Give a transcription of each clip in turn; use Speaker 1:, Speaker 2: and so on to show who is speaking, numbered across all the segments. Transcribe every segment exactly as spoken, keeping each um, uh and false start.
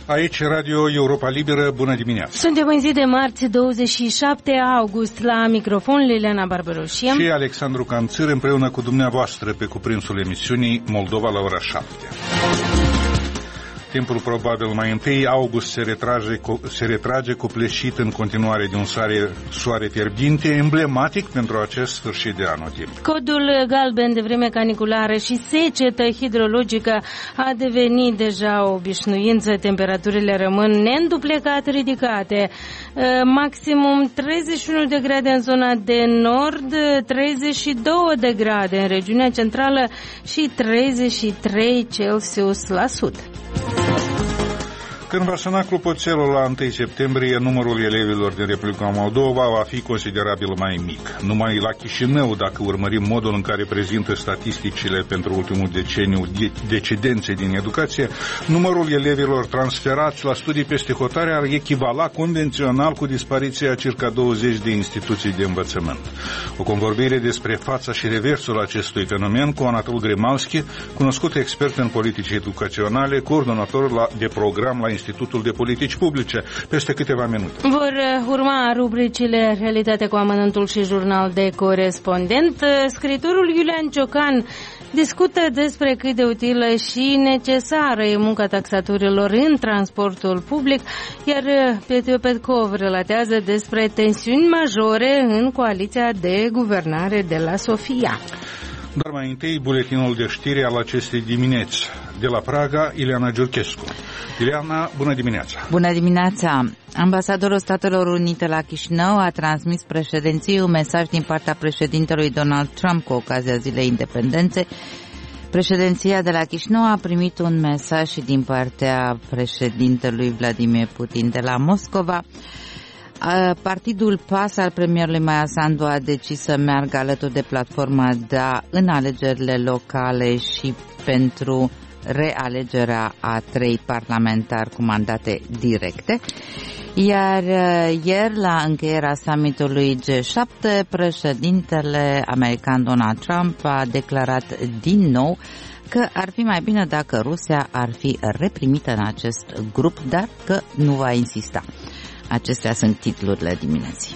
Speaker 1: Aici Radio Europa Liberă, bună dimineața!
Speaker 2: Suntem în zi de marți, douăzeci și șapte august, la microfon Liliana Barbaroșia
Speaker 1: și Alexandru Canțir, împreună cu dumneavoastră pe cuprinsul emisiunii Moldova la ora șapte. Timpul probabil mai întâi, august se retrage, se retrage copleșit în continuare de un soare, soare fierbinte, emblematic pentru acest sfârșit de anotimp.
Speaker 2: Codul galben de vreme caniculară și secetă hidrologică a devenit deja o obișnuință. Temperaturile rămân neînduplecat ridicate. Maximum treizeci și unu de grade în zona de nord, treizeci și doi de grade în regiunea centrală și treizeci și trei Celsius la sud.
Speaker 1: Când va suna clopoțelul la întâi septembrie, numărul elevilor din Republica Moldova va fi considerabil mai mic. Numai la Chișinău, dacă urmărim modul în care prezintă statisticile pentru ultimul deceniu decidențe din educație, numărul elevilor transferați la studii peste hotare ar echivala convențional cu dispariția circa douăzeci de instituții de învățământ. O convorbire despre fața și reversul acestui fenomen cu Anatol Grimalski, cunoscut expert în politici educaționale, coordonator la, de program la Institutul de Politici Publice, peste câteva minute.
Speaker 2: Vor urma rubricile Realitate cu amănântul și Jurnal de Corespondent. Scriitorul Iulian Ciocan discută despre cât de utilă și necesară e munca taxatorilor în transportul public, iar Petru Petkov relatează despre tensiuni majore în coaliția de guvernare de la Sofia.
Speaker 1: Dar mai întâi, buletinul de știri al acestei dimineți. De la Praga, Ileana Giurchescu. Ileana, bună dimineața!
Speaker 3: Bună dimineața! Ambasadorul Statelor Unite la Chișinău a transmis președinției un mesaj din partea președintelui Donald Trump cu ocazia Zilei Independenței. Președinția de la Chișinău a primit un mesaj și din partea președintelui Vladimir Putin de la Moscova. Partidul P A S al premierului Maia Sandu a decis să meargă alături de platforma D A în alegerile locale și pentru realegerea a trei parlamentari cu mandate directe. Iar ieri, la încheierea summitului G șapte, președintele american Donald Trump a declarat din nou că ar fi mai bine dacă Rusia ar fi reprimită în acest grup, dar că nu va insista. Acestea sunt titlurile dimineții.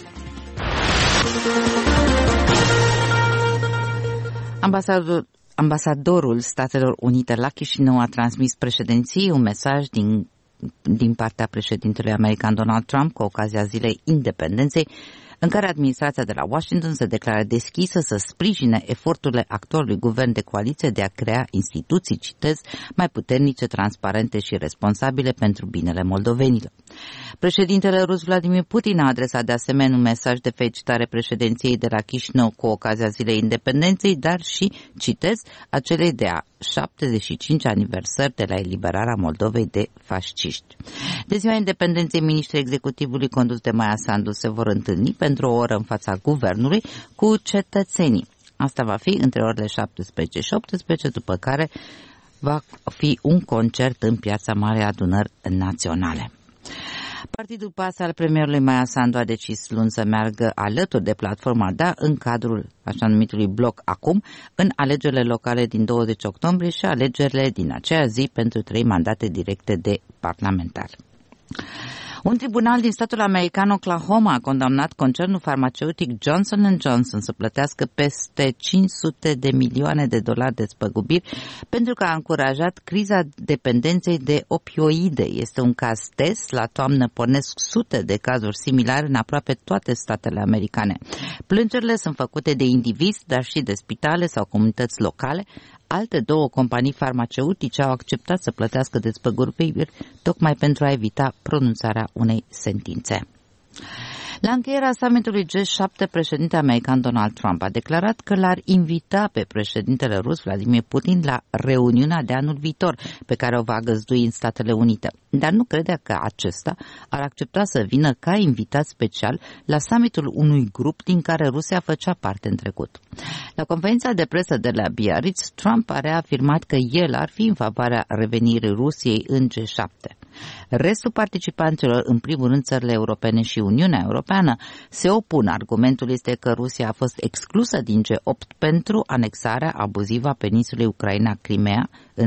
Speaker 3: Ambasador, ambasadorul Statelor Unite la Chișinău a transmis președinției un mesaj din, din partea președintelui american Donald Trump cu ocazia Zilei Independenței, în care administrația de la Washington se declară deschisă să sprijine eforturile actualului guvern de coaliție de a crea instituții, citez, mai puternice, transparente și responsabile pentru binele moldovenilor. Președintele rus Vladimir Putin a adresat de asemenea un mesaj de felicitare președinției de la Chișinău cu ocazia Zilei Independenței, dar și, citez, acelei de a șaptezeci și cinci aniversări de la eliberarea Moldovei de fasciști. De ziua Independenței, miniștrii executivului condus de Maia Sandu se vor întâlni pentru o oră în fața guvernului cu cetățenii. Asta va fi între orele șaptesprezece și optsprezece, după care va fi un concert în Piața Marei Adunări Naționale. Partidul P A S al premierului Maia Sandu a decis luni să meargă alături de platforma D A în cadrul așa numitului bloc acum în alegerile locale din douăzeci octombrie și alegerile din aceea zi pentru trei mandate directe de parlamentar. Un tribunal din statul american Oklahoma a condamnat concernul farmaceutic Johnson and Johnson să plătească peste cinci sute de milioane de dolari de despăgubiri pentru că a încurajat criza dependenței de opioide. Este un caz test. La toamnă pornesc sute de cazuri similare în aproape toate statele americane. Plângerile sunt făcute de indivizi, dar și de spitale sau comunități locale. Alte două companii farmaceutice au acceptat să plătească despăgubiri tocmai pentru a evita pronunțarea unei sentințe. La încheierea summitului G șapte, președintele american Donald Trump a declarat că l-ar invita pe președintele rus Vladimir Putin la reuniunea de anul viitor, pe care o va găzdui în Statele Unite. Dar nu credea că acesta ar accepta să vină ca invitat special la summitul unui grup din care Rusia făcea parte în trecut. La conferința de presă de la Biarritz, Trump a reafirmat că el ar fi în favoarea revenirii Rusiei în G șapte. Restul participanților, în primul rând țările europene și Uniunea Europeană, se opun. Argumentul este că Rusia a fost exclusă din G opt pentru anexarea abuzivă a peninsulei Ucraina-Crimea în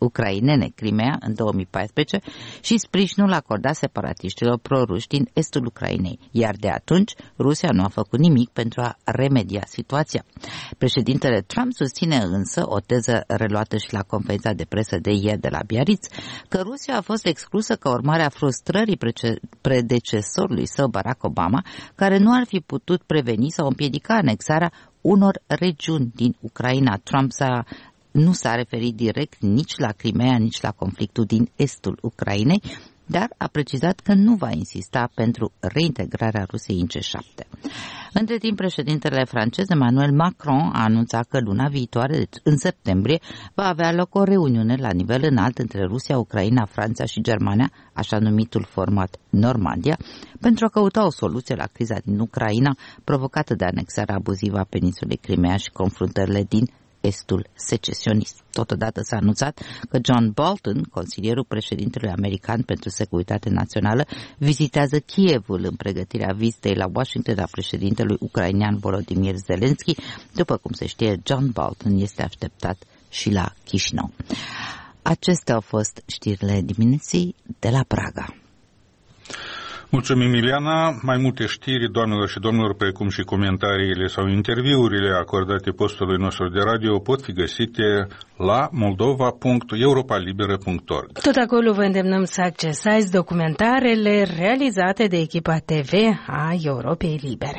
Speaker 3: ucrainene, Crimea, în două mii paisprezece și sprijinul acordat separatiștilor proruși din estul Ucrainei, iar de atunci Rusia nu a făcut nimic pentru a remedia situația. Președintele Trump susține însă o teză reluată și la conferința de presă de ieri de la Biarritz, că Rusia a fost exclusă ca urmare a frustrării predecesorului său Barack Obama, care nu ar fi putut preveni sau împiedica anexarea unor regiuni din Ucraina. Trump s-a, nu s-a referit direct nici la Crimea, nici la conflictul din estul Ucrainei, dar a precizat că nu va insista pentru reintegrarea Rusiei în G șapte. Între timp, președintele francez Emmanuel Macron a anunțat că luna viitoare, deci în septembrie, va avea loc o reuniune la nivel înalt între Rusia, Ucraina, Franța și Germania, așa numitul format Normandia, pentru a căuta o soluție la criza din Ucraina provocată de anexarea abuzivă a peninsulei Crimea și confruntările din estul secesionist. Totodată s-a anunțat că John Bolton, consilierul președintelui american pentru securitate națională, vizitează Kievul în pregătirea vizitei la Washington a președintelui ucrainean Volodymyr Zelensky. După cum se știe, John Bolton este așteptat și la Chișinău. Acestea au fost știrile dimineții de la Praga.
Speaker 1: Mulțumim, Ileana. Mai multe știri, doamnelor și domnilor, precum și comentariile sau interviurile acordate postului nostru de radio pot fi găsite la moldova punct europa liberă punct org.
Speaker 2: Tot acolo vă îndemnăm să accesați documentarele realizate de echipa T V a Europei Libere.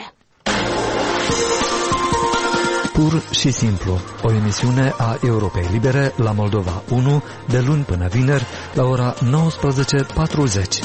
Speaker 4: Pur și simplu, o emisiune a Europei Libere la Moldova unu, de luni până vineri, la ora nouăsprezece patruzeci.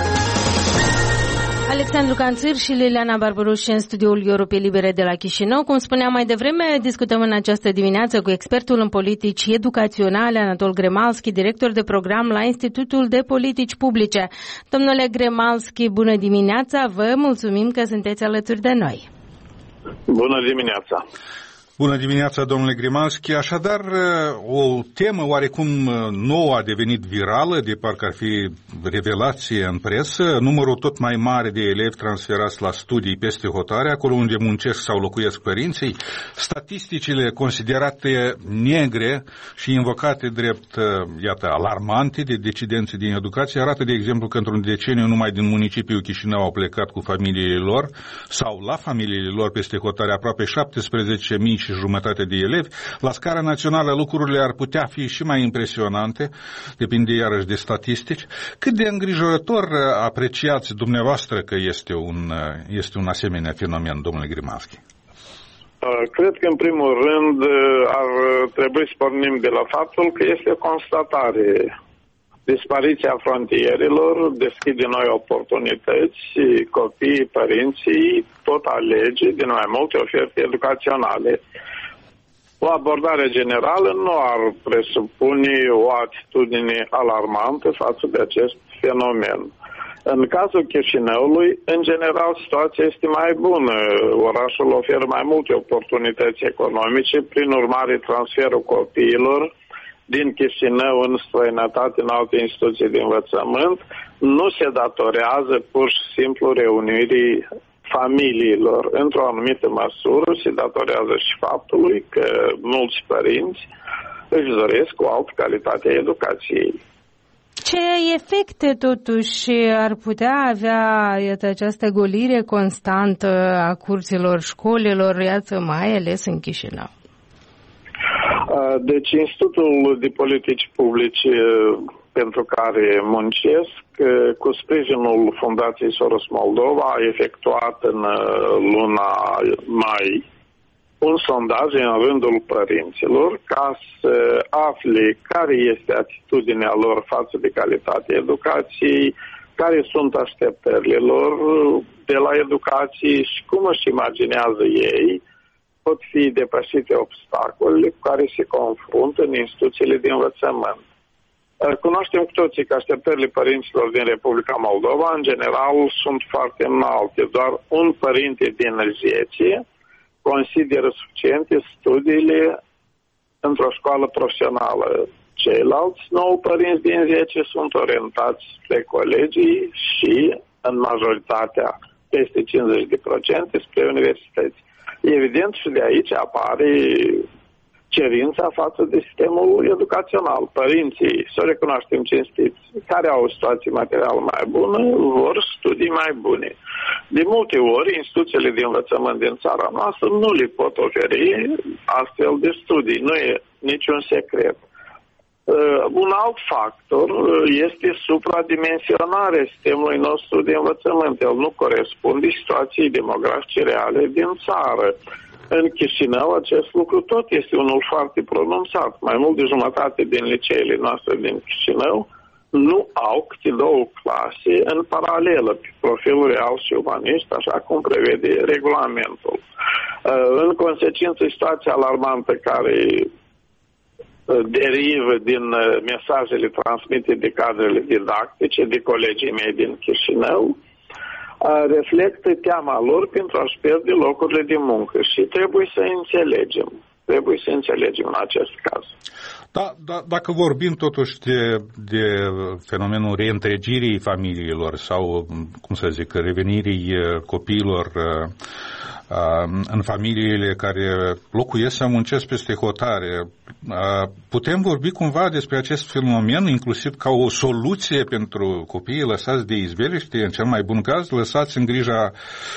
Speaker 2: Alexandru Canțir și Liliana Barbaruș în studioul Europei Libere de la Chișinău. Cum spuneam mai devreme, discutăm în această dimineață cu expertul în politici educaționale, Anatol Gremalski, director de program la Institutul de Politici Publice. Domnule Gremalski, bună dimineața, vă mulțumim că sunteți alături de noi.
Speaker 5: Bună dimineața!
Speaker 1: Bună dimineața, domnule Grimalski. Așadar, o temă oarecum nouă a devenit virală, de parcă ar fi revelație în presă, numărul tot mai mare de elevi transferați la studii peste hotare, acolo unde muncesc sau locuiesc părinții, statisticile considerate negre și invocate drept, iată, alarmante de decidenții din educație, arată, de exemplu, că într-un deceniu numai din municipiul Chișinău au plecat cu familiile lor sau la familiile lor peste hotare aproape șaptesprezece mii și jumătate de elevi. La scară națională lucrurile ar putea fi și mai impresionante, depinde iarăși de statistici. Cât de îngrijorător apreciați dumneavoastră că este un, este un asemenea fenomen, domnule Grimalski?
Speaker 5: Cred că, în primul rând, ar trebui să pornim de la faptul că este o constatare. Dispariția frontierilor deschide noi oportunități, copiii, părinții pot alege din mai multe oferte educaționale. O abordare generală nu ar presupune o atitudine alarmantă față de acest fenomen. În cazul Chișinăului, în general, situația este mai bună. Orașul oferă mai multe oportunități economice, prin urmare transferul copiilor din Chișinău în străinătate, în alte instituții de învățământ, nu se datorează pur și simplu reunirii familiilor. Într-o anumită măsură se datorează și faptului că mulți părinți își doresc o altă calitate a educației.
Speaker 2: Ce efecte totuși ar putea avea, iată, această golire constantă a curților școlilor, iată, mai ales în Chișinău?
Speaker 5: Deci, Institutul de Politici Publice pentru care muncesc, cu sprijinul Fundației Soros Moldova, a efectuat în luna mai un sondaj în rândul părinților ca să afle care este atitudinea lor față de calitatea educației, care sunt așteptările lor de la educație și cum își imaginează ei pot fi depășite obstacolele cu care se confruntă în instituțiile de învățământ. Cunoaștem cu toții că așteptările părinților din Republica Moldova, în general, sunt foarte înalte. Doar un părinte din zece consideră suficiente studiile într-o școală profesională. Ceilalți nouă părinți din zece sunt orientați spre colegii și, în majoritatea, peste cincizeci la sută, spre universități. Evident, și de aici apare cerința față de sistemul educațional. Părinții, să recunoaștem cinstiți, care au o situație materială mai bună, vor studii mai bune. De multe ori, instituțiile de învățământ din țara noastră nu le pot oferi astfel de studii. Nu e niciun secret. Uh, un alt factor este supradimensionarea sistemului nostru de învățământ. El nu corespunde situației demografice reale din țară. În Chișinău acest lucru tot este unul foarte pronunțat. Mai mult de jumătate din liceele noastre din Chișinău nu au câte două clase în paralelă, pe profilul real și umanist, așa cum prevede regulamentul. În consecință, situația alarmantă care derivă din mesajele transmite de cadrele didactice, de colegii mei din Chișinău, reflectă teama lor pentru a-și pierde locurile de muncă și trebuie să înțelegem. Trebuie să înțelegem în acest caz.
Speaker 1: Da, da, dacă vorbim totuși de, de fenomenul reîntregirii familiilor sau, cum să zic, revenirii copiilor în familiile care locuiesc sau muncesc peste hotare, putem vorbi cumva despre acest fenomen, inclusiv ca o soluție pentru copiii lăsați de izbeliște, în cel mai bun caz, lăsați în grija,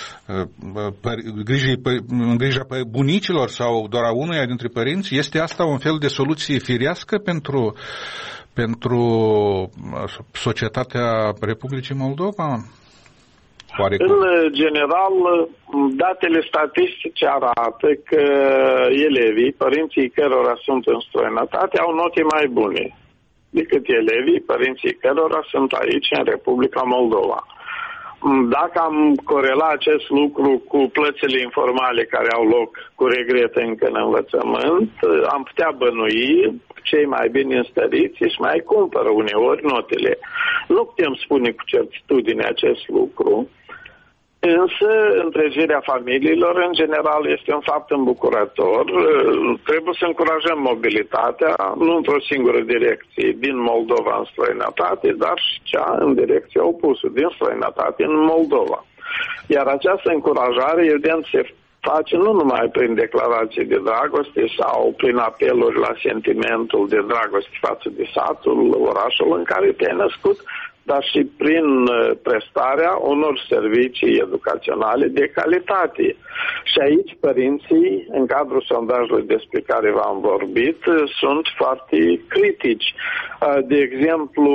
Speaker 1: în grija bunicilor sau doar a unuia dintre părinți? Este asta un fel de soluție firească pentru, pentru societatea Republicii Moldova? Oarecum.
Speaker 5: În general, datele statistice arată că elevii, părinții cărora sunt în străinătate, au note mai bune decât elevii, părinții cărora sunt aici, în Republica Moldova. Dacă am corelat acest lucru cu plățile informale care au loc cu regret încă în învățământ, am putea bănui cei mai bine înstăriți și mai cumpără uneori notele. Nu putem spune cu certitudine acest lucru, însă întregirea familiilor în general este un fapt îmbucurător. Trebuie să încurajăm mobilitatea, nu într-o singură direcție, din Moldova în străinătate, dar și cea în direcția opusă, din străinătate în Moldova. Iar această încurajare, evident, se face nu numai prin declarații de dragoste sau prin apeluri la sentimentul de dragoste față de satul, orașul în care te-ai născut, dar și prin prestarea unor servicii educaționale de calitate. Și aici părinții, în cadrul sondajului despre care v-am vorbit, sunt foarte critici. De exemplu,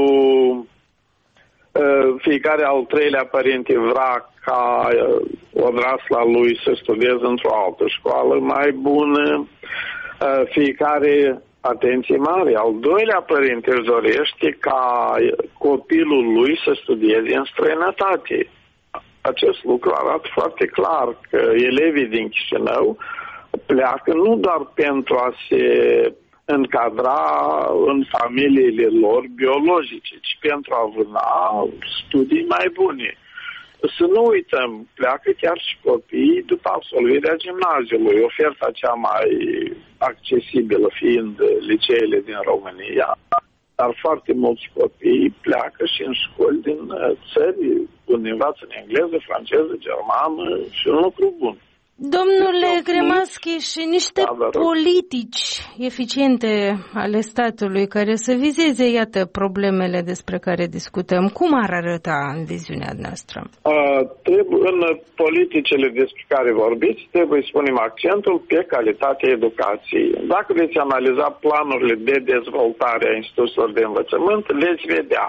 Speaker 5: fiecare al treilea părinte vrea ca odrasla lui să studieze într-o altă școală mai bună. Fiecare, atenție mare, al doilea părinte își dorește ca copilul lui să studieze în străinătate. Acest lucru arată foarte clar că elevii din Chișinău pleacă nu doar pentru a se încadra în familiile lor biologice, ci pentru a vâna studii mai bune. Să nu uităm, pleacă chiar și copiii după absolvirea gimnaziului, oferta cea mai accesibilă fiind liceele din România, dar foarte mulți copii pleacă și în școli din țări unde învață în engleză, franceză, germană și un lucru bun.
Speaker 2: Domnule Cremaschi, și niște da, politici eficiente ale statului care să vizeze, iată, problemele despre care discutăm, cum ar arăta în viziunea noastră?
Speaker 5: Uh, trebuie, în politicile despre care vorbiți, trebuie să punem accentul pe calitatea educației. Dacă veți analiza planurile de dezvoltare a instituțiilor de învățământ, veți vedea.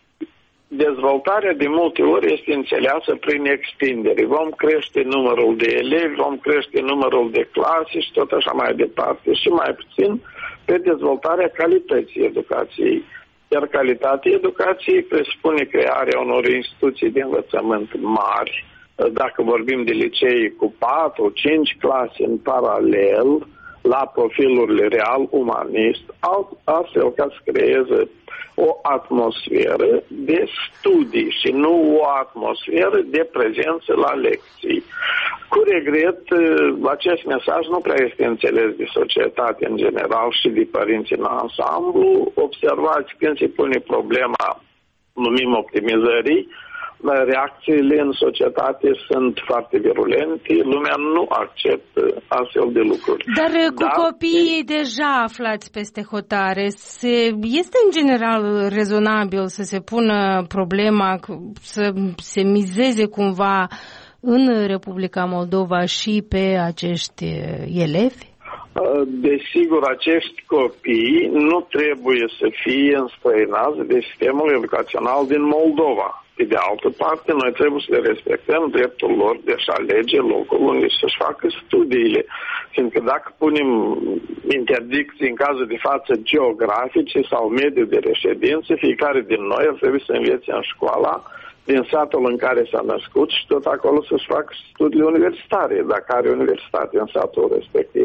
Speaker 5: Dezvoltarea de multe ori este înțeleasă prin extindere. Vom crește numărul de elevi, vom crește numărul de clase și tot așa mai departe. Și mai puțin pe dezvoltarea calității educației. Iar calitatea educației presupune crearea unor instituții de învățământ mari. Dacă vorbim de licei cu patru cinci clase în paralel, la profilurile real umanist, astfel ca să creeze o atmosferă de studii și nu o atmosferă de prezență la lecții. Cu regret, acest mesaj nu prea este înțeles de societate în general și de părinți în ansamblu. Observați, când se pune problema, numim optimizării, reacțiile în societate sunt foarte virulente, lumea nu acceptă astfel de lucruri.
Speaker 2: Dar cu
Speaker 5: Dar,
Speaker 2: copiii deja aflați peste hotare, se, este în general rezonabil să se pună problema, să se mizeze cumva în Republica Moldova și pe acești elevi?
Speaker 5: Desigur, acești copii nu trebuie să fie înstrăinați de sistemul educațional din Moldova. Pe de altă parte, noi trebuie să le respectăm dreptul lor de a-și alege locul unde să-și facă studiile. Fiindcă dacă punem interdicții în cazul de față geografice sau mediul de reședință, fiecare din noi ar trebui să învețe în școala din satul în care s-a născut și tot acolo să-și facă studiile universitare, dacă are universitate în satul respectiv.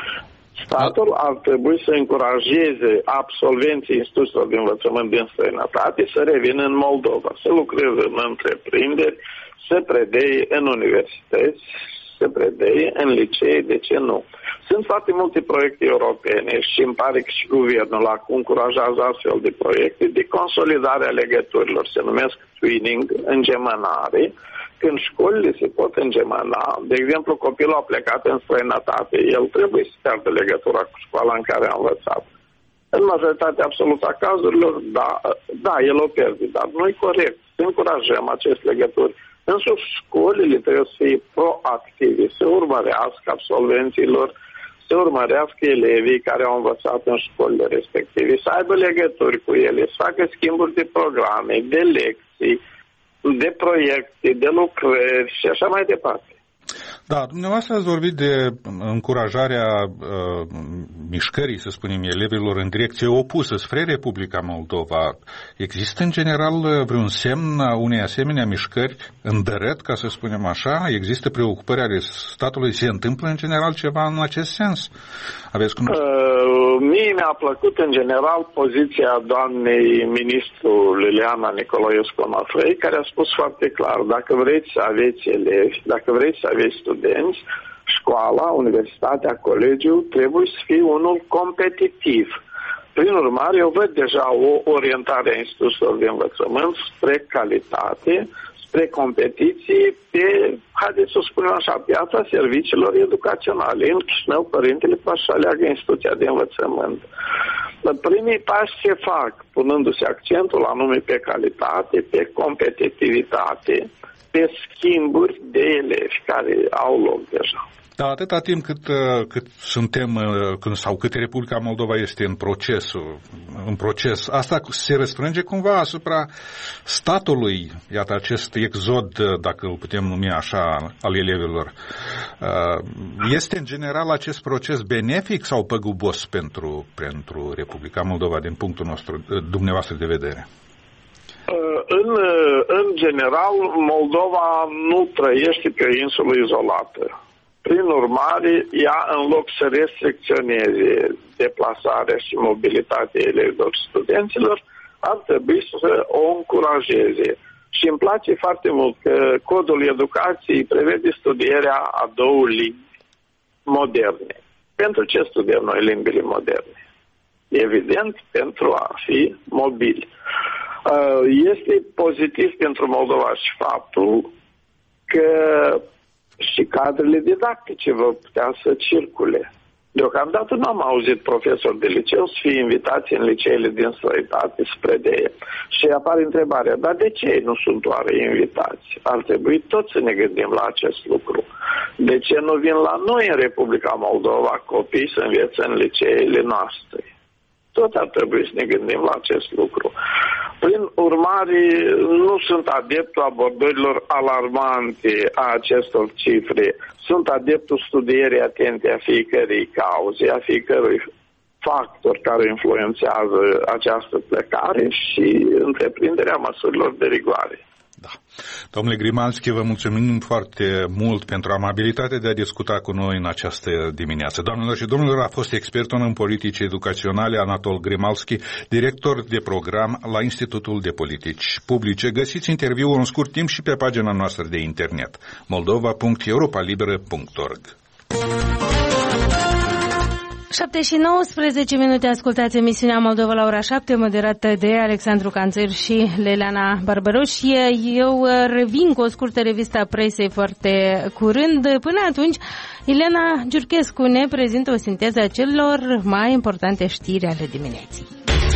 Speaker 5: Statul ar trebui să încurajeze absolvenții instituțiilor de învățământ din străinătate să revină în Moldova, să lucreze în întreprinderi, să predeie în universități, să predeie în licee, de ce nu? Sunt foarte multe proiecte europene și îmi pare că și guvernul acum încurajează astfel de proiecte de consolidare a legăturilor, se numesc twinning, îngemănare, când școlile se pot îngemăna. De exemplu, copilul a plecat în străinătate, el trebuie să piardă legătura cu școala în care a învățat. În majoritatea absolută a cazurilor, da, da, el o pierde, dar nu-i corect. Să încurajăm aceste legături. Însuși, școlile trebuie să fie proactive, să urmărească absolvenților, să urmărească elevii care au învățat în școlile respective, să aibă legături cu ele, să facă schimburi de programe, de lecții, de proiecte, de lucrări și așa mai departe.
Speaker 1: Da, dumneavoastră ați vorbit de încurajarea uh, mișcării, să spunem, elevilor în direcție opusă spre Republica Moldova. Există în general vreun semn a unei asemenea mișcări în dărăt, ca să spunem așa? Există preocupări ale statului? Se întâmplă în general ceva în acest sens? Aveți cunoștință?
Speaker 5: Uh, mie mi-a plăcut în general poziția doamnei ministru Liliana Nicolaescu-Nofrei, care a spus foarte clar, dacă vreți să aveți elevi, dacă vreți să aveți studenți, școala, universitatea, colegiul trebuie să fie unul competitiv. Prin urmare, eu văd deja o orientare a instituțiilor de învățământ spre calitate, spre competiție, pe, haideți să spunem așa, piața serviciilor educaționale. În Chișinău, părintele poate să aleagă instituția de învățământ. Primii pași se fac, punându-se accentul anume pe calitate, pe competitivitate, pe schimburi de elevi care au loc deja.
Speaker 1: Da, atâta timp cât, cât suntem, când, sau cât Republica Moldova este în procesul, în proces, asta se răsfrânge cumva asupra statului, iată acest exod, dacă îl putem numi așa, al elevilor. Este în general acest proces benefic sau păgubos pentru, pentru Republica Moldova din punctul nostru, dumneavoastră de vedere?
Speaker 5: În, în general, Moldova nu trăiește pe o insulă izolată. Prin urmare, ea, în loc să restricționeze deplasarea și mobilitatea elevilor și studenților, ar trebui să o încurajeze. Și îmi place foarte mult că codul educației prevede studierea a două limbi moderne. Pentru ce studiem noi limbile moderne? Evident, pentru a fi mobili. Este pozitiv pentru Moldova și faptul că și cadrele didactice vor putea să circule. Deocamdată nu am auzit profesori de liceu să fie invitați în liceele din străinătate să predee. Și apare întrebarea, dar de ce nu sunt oare invitați? Ar trebui tot să ne gândim la acest lucru. De ce nu vin la noi în Republica Moldova copii să învețe în liceele noastre? Tot ar trebui să ne gândim la acest lucru. Prin urmare, nu sunt adeptul abordărilor alarmante a acestor cifre. Sunt adeptul studierii atente a fiecărei cauze, a fiecărui factor care influențează această plecare și întreprinderea măsurilor de rigoare.
Speaker 1: Da. Domnule Grimalski, vă mulțumim foarte mult pentru amabilitatea de a discuta cu noi în această dimineață. Doamnelor și domnilor, a fost expertul în politici educaționale Anatol Grimalski, director de program la Institutul de Politici Publice. Găsiți interviul în scurt timp și pe pagina noastră de internet moldova punct europa liberă punct org.
Speaker 2: șapte și nouăsprezece minute, ascultați emisiunea Moldova la ora șapte, moderată de Alexandru Canțir și Leleana Barbaroș. Eu revin cu o scurtă revistă a presei foarte curând. Până atunci, Elena Giurchescu ne prezintă o sinteză a celor mai importante știri ale dimineții.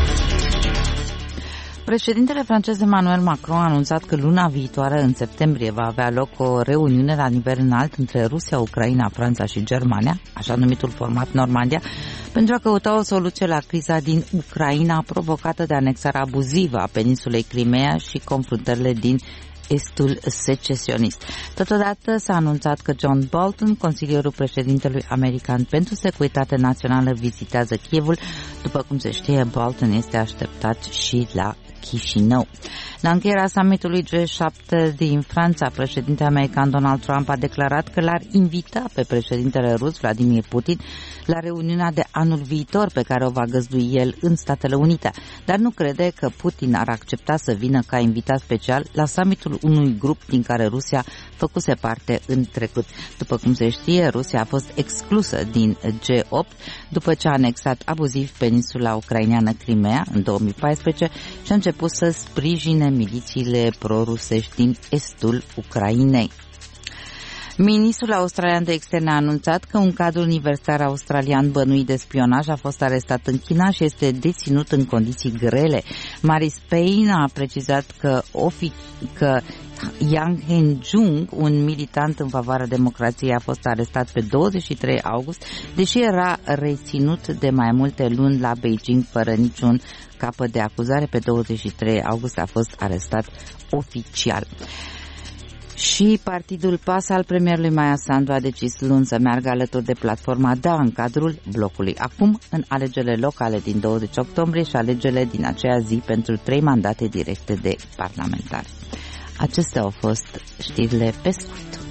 Speaker 3: Președintele francez Emmanuel Macron a anunțat că luna viitoare, în septembrie, va avea loc o reuniune la nivel înalt între Rusia, Ucraina, Franța și Germania, așa numitul format Normandia, pentru a căuta o soluție la criza din Ucraina provocată de anexarea abuzivă a peninsulei Crimea și confruntările din estul secesionist. Totodată s-a anunțat că John Bolton, consilierul președintelui american pentru securitate națională, vizitează Kievul. După cum se știe, Bolton este așteptat și la Chișinău. La încheierea summitului G șapte din Franța, președintele american Donald Trump a declarat că l-ar invita pe președintele rus Vladimir Putin la reuniunea de anul viitor pe care o va găzdui el în Statele Unite, dar nu crede că Putin ar accepta să vină ca invitat special la summitul unui grup din care Rusia făcuse parte în trecut. După cum se știe, Rusia a fost exclusă din G opt după ce a anexat abuziv peninsula ucraineană Crimea în două mii paisprezece și a început să sprijine milițiile prorusești din estul Ucrainei. Ministrul australian de externe a anunțat că un cadru universitar australian bănuit de spionaj a fost arestat în China și este deținut în condiții grele. Maris Payne a precizat că, ofi- că Yang Henjung, un militant în favoarea democrației, a fost arestat pe douăzeci și trei august, deși era reținut de mai multe luni la Beijing fără niciun capăt de acuzare. Pe douăzeci și trei august a fost arestat oficial. Și partidul P A S al premierului Maia Sandu a decis luni să meargă alături de platforma D A în cadrul blocului. Acum, în alegerile locale din douăzeci octombrie și alegerile din aceea zi pentru trei mandate directe de parlamentari. Acestea au fost știrile pe scurt.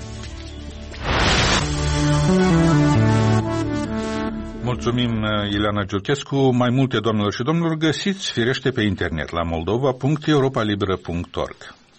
Speaker 1: Mulțumim, Ileana Giurchescu. Mai multe, doamnelor și domnilor, găsiți firește pe internet la moldova punct europa liberă punct org.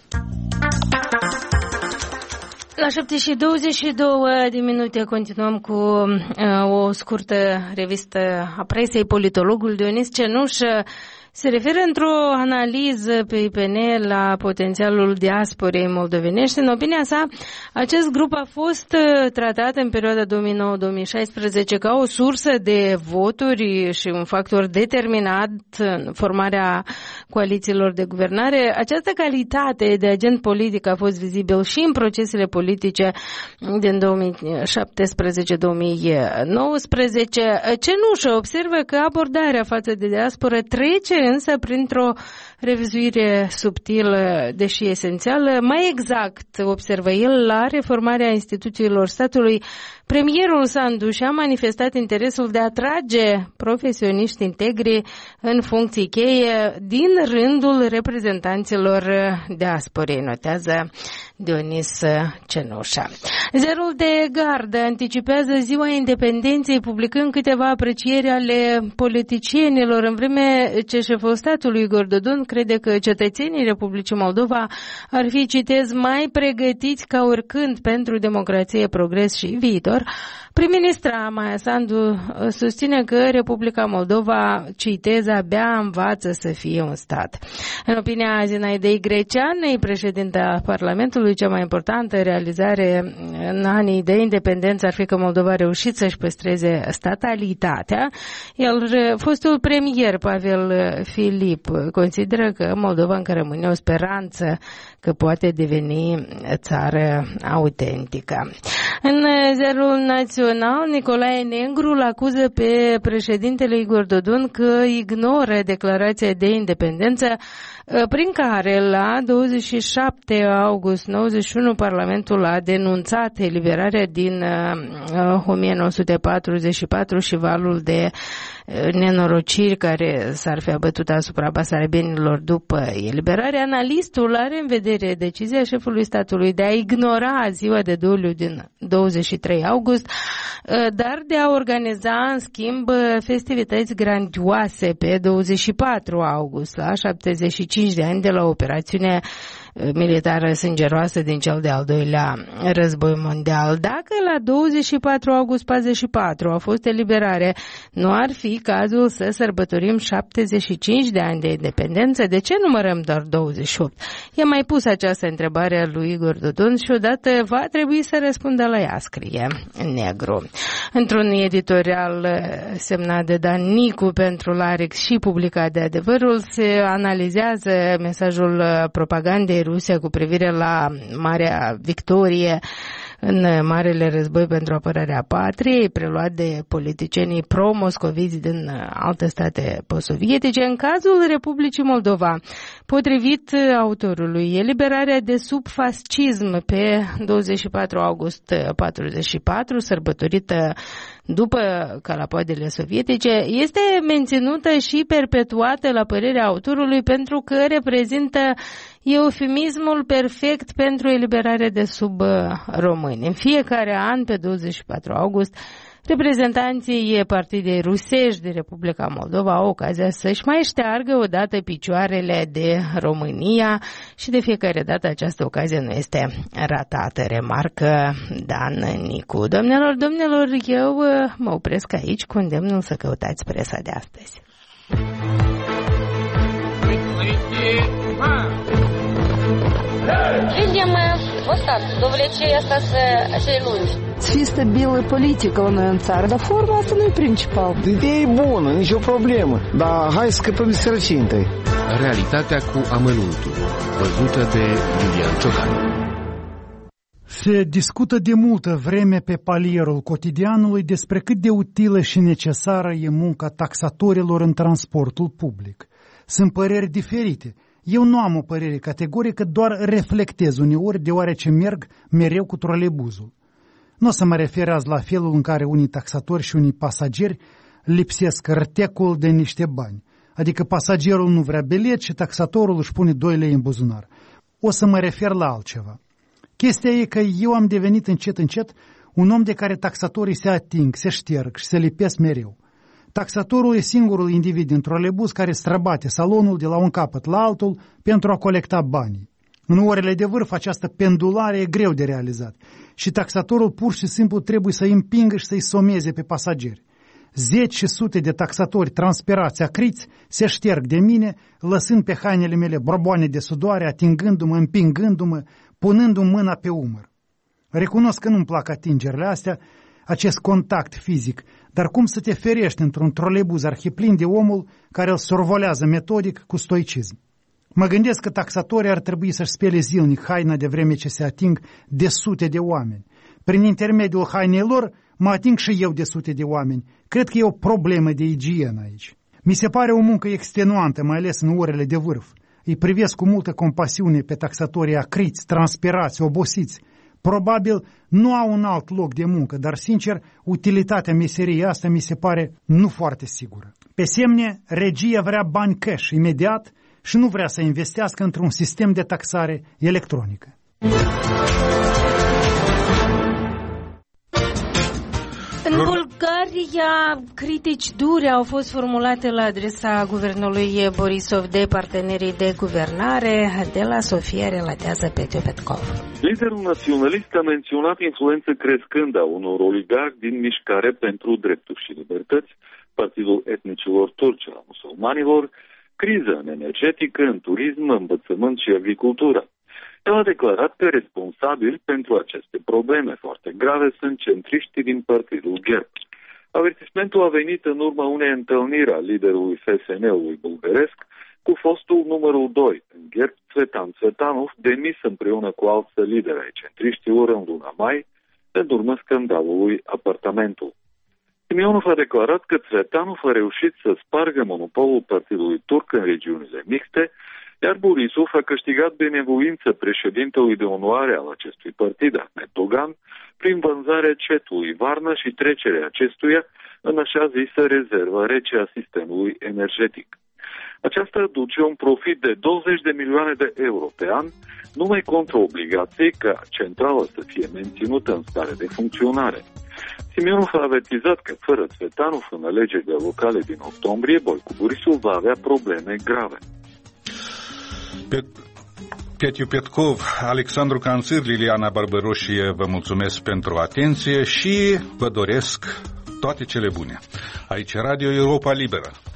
Speaker 2: La șapte și douăzeci și două de minute continuăm cu uh, o scurtă revistă a presei. Politologul Dionis Cenuș se referă într-o analiză pe I P N la potențialul diasporei moldovenești. În opinia sa, acest grup a fost tratat în perioada două mii nouă două mii șaisprezece ca o sursă de voturi și un factor determinat în formarea coalițiilor de guvernare. Această calitate de agent politic a fost vizibil și în procesele politice din două mii șaptesprezece două mii nouăsprezece. Cenușă observă că abordarea față de diasporă trece însă printr-o revizuire subtilă, deși esențială. Mai exact, observă el, la reformarea instituțiilor statului, premierul Sandu și-a manifestat interesul de a atrage profesioniști integri în funcții cheie din rândul reprezentanților diasporei, notează Dionis Cenușa. Zerul de gardă anticipează Ziua Independenței, publicând câteva aprecieri ale politicienilor, în vreme ce șeful statului Igor Dodon crede că cetățenii Republicii Moldova ar fi, citez, mai pregătiți ca oricând pentru democrație, progres și viitor. Prim-ministra Maia Sandu susține că Republica Moldova, citez, abia învață să fie un stat. În opinia Zinaidei Greceanei, președinta Parlamentului, cea mai importantă realizare în anii de independență ar fi că Moldova a reușit să-și păstreze statalitatea. El, fostul premier Pavel Filip, consideră că Moldova încă rămâne o speranță că poate deveni țară autentică. În Zerul Național, Nicolae Negru îl acuză pe președintele Igor Dodon că ignoră declarația de independență prin care la douăzeci și șapte august nouăzeci și unu Parlamentul a denunțat eliberarea din o mie nouă sute patruzeci și patru și valul de nenorociri care s-ar fi abătut asupra basarabenilor după eliberare. Analistul are în vedere decizia șefului statului de a ignora ziua de doliu din douăzeci și trei august, dar de a organiza în schimb festivități grandioase pe douăzeci și patru august, la șaptezeci și cinci de ani de la operațiune militară sângeroasă din cel de-al doilea război mondial. Dacă la douăzeci și patru august patruzeci și patru a fost eliberare, nu ar fi cazul să sărbătorim șaptezeci și cinci de ani de independență? De ce numărăm doar douăzeci și opt? I-a mai pus această întrebare lui Igor Dodon și odată va trebui să răspundă la ea, scrie în negru. Într-un editorial semnat de Dan Nicu pentru Larix și publicat de Adevărul, se analizează mesajul propagandei ruse cu privire la Marea Victorie în Marele Război pentru apărarea patriei, preluat de politicienii pro-moscoviți din alte state post-sovietice. În cazul Republicii Moldova, potrivit autorului, eliberarea de sub fascism pe douăzeci și patru august patruzeci și patru, sărbătorită după calapoadele sovietice, este menținută și perpetuată, la părerea autorului, pentru că reprezintă eufemismul perfect pentru eliberarea de sub români. În fiecare an, pe douăzeci și patru august, reprezentanții partidei rusești de Republica Moldova au ocazia să-și mai șteargă odată picioarele de România și de fiecare dată această ocazie nu este ratată, remarcă Dan Nicu. Domnilor, domnilor, eu mă opresc aici cu îndemnul să căutați presa de astăzi.
Speaker 6: Видим вот так, довлечение остаться cei lungi.
Speaker 7: Fi stabilă politică la noi în țară, dar forma asta nu e principal.
Speaker 8: Ideea e bună, nicio problemă, dar hai să scăpăm de sărăcie întâi.
Speaker 9: Realitatea cu amănuntul, văzută de Iulian Ciocan.
Speaker 10: Se discută de multă vreme pe palierul cotidianului despre cât de utilă și necesară e munca taxatorilor în transportul public. Sunt păreri diferite. Eu nu am o părere categorică, doar reflectez uneori, deoarece merg mereu cu trolebuzul. Nu o să mă refer azi la felul în care unii taxatori și unii pasageri lipsesc rtecul de niște bani. Adică pasagerul nu vrea bilet și taxatorul își pune doi lei în buzunar. O să mă refer la altceva. Chestia e că eu am devenit încet încet un om de care taxatorii se ating, se șterg și se lipesc mereu. Taxatorul e singurul individ din trolebuz care străbate salonul de la un capăt la altul pentru a colecta banii. În orele de vârf această pendulare e greu de realizat și taxatorul pur și simplu trebuie să îi împingă și să-i someze pe pasageri. Zeci și sute de taxatori transpirați, acriți, se șterg de mine, lăsând pe hainele mele borboane de sudoare, atingându-mă, împingându-mă, punându-mi mâna pe umăr. Recunosc că nu-mi plac atingerile astea, acest contact fizic, dar cum să te ferești într-un trolebuz arhiplin de omul care îl survolează metodic cu stoicism? Mă gândesc că taxatorii ar trebui să-și spele zilnic haina de vreme ce se ating de sute de oameni. Prin intermediul hainei lor mă ating și eu de sute de oameni. Cred că e o problemă de igienă aici. Mi se pare o muncă extenuantă, mai ales în orele de vârf. Îi privesc cu multă compasiune pe taxatorii acriți, transpirați, obosiți. Probabil nu au un alt loc de muncă, dar, sincer, utilitatea meseriei asta mi se pare nu foarte sigură. Pe semne, regia vrea bani cash imediat și nu vrea să investească într-un sistem de taxare electronică.
Speaker 2: În Bulgaria, critici dure au fost formulate la adresa guvernului Borisov de partenerii de guvernare. De la Sofia relatează Petru Petkov.
Speaker 11: Liderul naționalist a menționat influență crescândă a unor oligarhi din Mișcare pentru Drepturi și Libertăți, Partidul Etnicilor Turci al Musulmanilor, criză în energetică, în turism, învățământ și agricultură. El a declarat că responsabili pentru aceste probleme foarte grave sunt centriștii din partidul G E R B. Avertismentul a venit în urma unei întâlniri a liderului F S N-ului bulgăresc cu fostul numărul doi în G E R B, Cvetan Cvetanov, demis împreună cu alți lideri ai centriștilor în luna mai, în urma scandalului Apartamentul. Simionov a declarat că Cvetanov a reușit să spargă monopolul partidului turc în regiunile mixte, iar Borisov a câștigat benevoință președintelui de onoare al acestui partid, Ahmed Dogan, prin vânzarea cetului Varna și trecerea acestuia în așa zisă rezervă rece a sistemului energetic. Aceasta aduce un profit de douăzeci de milioane de euro pe an, numai contra obligației ca centrala să fie menținută în stare de funcționare. Simionov a avertizat că fără Cvetanov în alegerile locale din octombrie, Boicu Borisov va avea probleme grave.
Speaker 1: Pe... Petiu Petkov, Alexandru Canțir, Liliana Barbăroșie, vă mulțumesc pentru atenție și vă doresc toate cele bune. Aici Radio Europa Liberă.